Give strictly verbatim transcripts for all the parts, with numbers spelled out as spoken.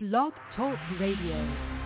Blog Talk Radio.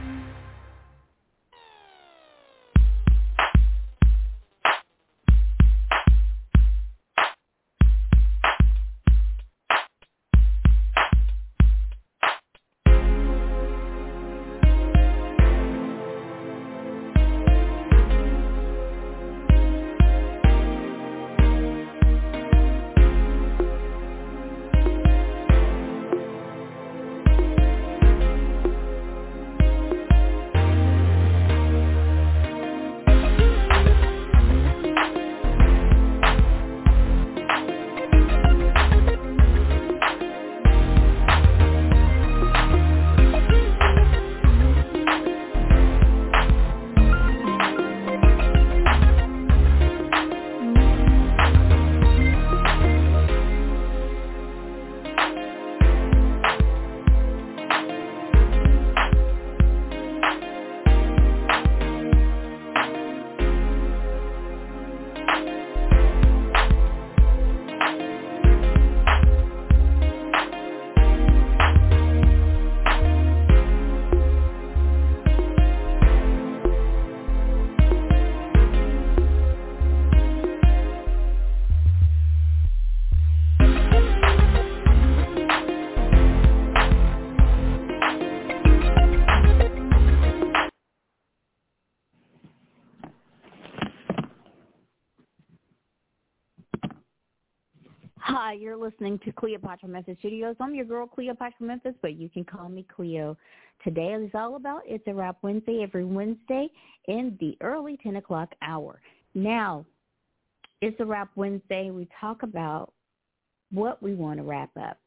Hi, you're listening to Cleopatra Memphis Studios. I'm your girl, Cleopatra Memphis, but you can call me Cleo. Today is all about It's a Wrap Wednesday, every Wednesday in the early ten o'clock hour. Now, It's a Wrap Wednesday. We talk about what we want to wrap up.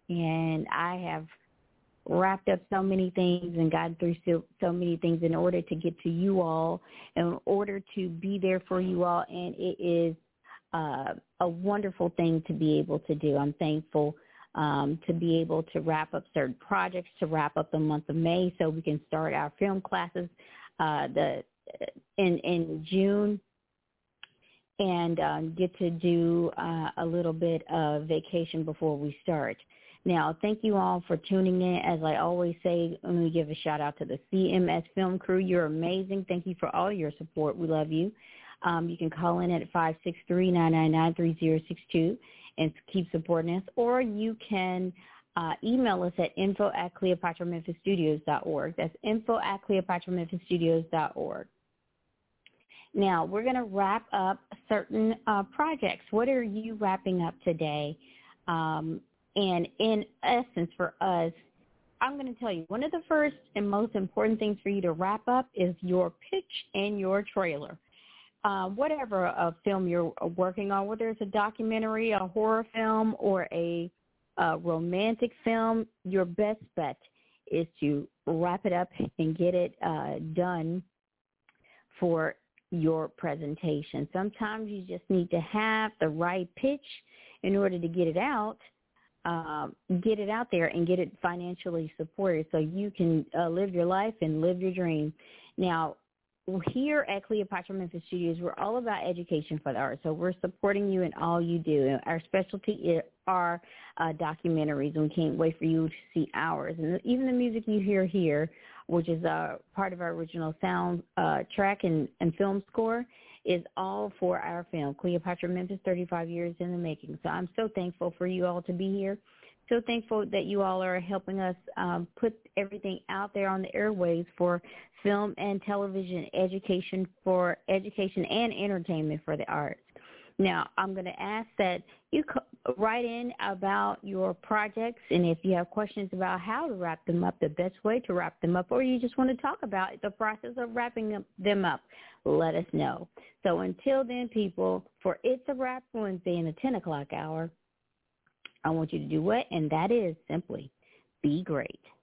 And I have wrapped up so many things and gotten through so, so many things in order to get to you all, in order to be there for you all. And it is Uh, a wonderful thing to be able to do. I'm thankful um, to be able to wrap up certain projects, to wrap up the month of May so we can start our film classes uh, the in, in June and um, get to do uh, a little bit of vacation before we start. Now, thank you all for tuning in. As I always say, let me give a shout-out to the C M S Film Crew. You're amazing. Thank you for all your support. We love you. Um, you can call in at five six three, nine nine nine, three zero six two and keep supporting us, or you can uh, email us at info at cleopatra memphis studios dot org. That's info at cleopatra memphis studios dot org. Now, we're going to wrap up certain uh, projects. What are you wrapping up today? Um, and in essence, for us, I'm going to tell you, one of the first and most important things for you to wrap up is your pitch and your trailer. Uh, whatever a film you're working on, whether it's a documentary, a horror film, or a, a romantic film, your best bet is to wrap it up and get it uh, done for your presentation. Sometimes you just need to have the right pitch in order to get it out, uh, get it out there and get it financially supported so you can uh, live your life and live your dream. Now, here at Cleopatra Memphis Studios, we're all about education for the arts. So we're supporting you in all you do. Our specialty are uh, documentaries, and we can't wait for you to see ours. And even the music you hear here, which is uh, part of our original sound uh, track and, and film score, is all for our film, Cleopatra Memphis, thirty-five years in the making. So I'm so thankful for you all to be here. So thankful that you all are helping us um, put everything out there on the airwaves for film and television education, for education and entertainment for the arts. Now, I'm going to ask that you co- write in about your projects, and if you have questions about how to wrap them up, the best way to wrap them up, or you just want to talk about the process of wrapping them up, let us know. So until then, people, for It's a Wrap Wednesday in the ten o'clock hour, I want you to do what? And that is simply be great.